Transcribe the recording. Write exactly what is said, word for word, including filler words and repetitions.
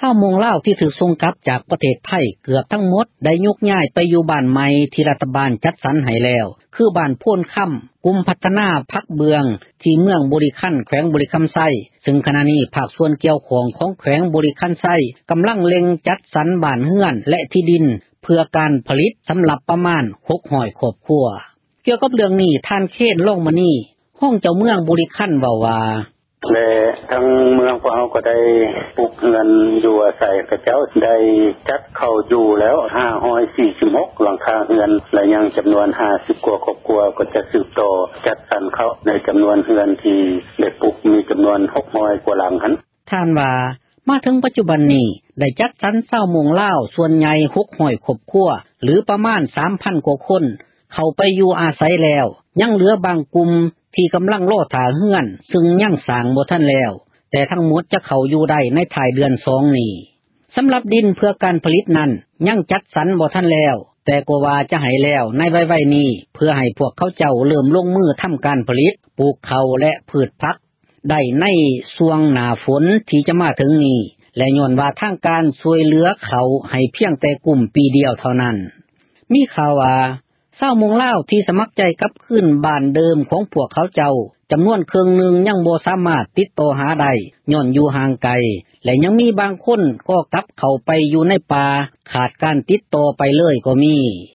ชาวมงลาวที่ถูกส่งกลับจากประเทศไทยเกือบทั้งหมดได้ยกย้ายไปอยู่บ้านใหม่ที่รัฐบาลจัดสรรให้แล้วคือบ้านโพนค่ำกลุ่มพัฒนาพักเบืองที่เมืองบริคันแขวงบริคำไซซึ่งขณะนี้ภาคส่วนเกี่ยวข้องของแขวงบริคันไซกำลังเล็งจัดสรรบ้านเรือนและที่ดินเพื่อการผลิตสำหรับประมาณหกร้อยครอบครัวเกี่ยวกับเรื่องนี้ท่านเคนลงมานี่ห้องเจ้าเมืองบริคันเว้าว่าและทั้งเมืองพวกเราก็ได้ปลูกเงินอยู่อาศัยกับเจ้าได้จัดเข้าอยู่แล้วห้าร้อยสี่สิบหกหลังคาเรือนและยังจำนวนห้าสิบกว่าครอบครัวก็จะสืบต่อจัดสรรเข้าในจำนวนเรือนที่ได้ปลูกมีจำนวนหกร้อยกว่าหลังหั่นท่านว่ามาถึงปัจจุบันนี้ได้จัดสรรชาวมงลาวส่วนใหญ่หกร้อยครอบครัวหรือประมาณ สามพัน กว่าคนเข้าไปอยู่อาศัยแล้วยังเหลือบางกลุ่มที่กำลังรอท่าเรือนซึ่งยังสร้างบ่ทันแล้วแต่ทั้งหมดจะเข้าอยู่ได้ในท้ายเดือนสองนี้สำหรับดินเพื่อการผลิตนั้นยังจัดสรรบ่ทันแล้วแต่ก็ว่าจะให้แล้วในไวๆนี้เพื่อให้พวกเขาเจ้าเริ่มลงมือทำการผลิตปลูกข้าวและพืชผักได้ในช่วงหน้าฝนที่จะมาถึงนี้และย้อนว่าทางการช่วยเหลือเขาให้เพียงแต่กลุ่มปีเดียวเท่านั้นมีข่าวว่าชาวมงลาวที่สมัครใจกลับคืนบ้านเดิมของพวกเขาเจ้าจำนวนครึ่งหนึ่งยังบ่สามารถติดต่อหาได้ย้อนอยู่ห่างไกลและยังมีบางคนก็กลับเข้าไปอยู่ในป่าขาดการติดต่อไปเลยก็มี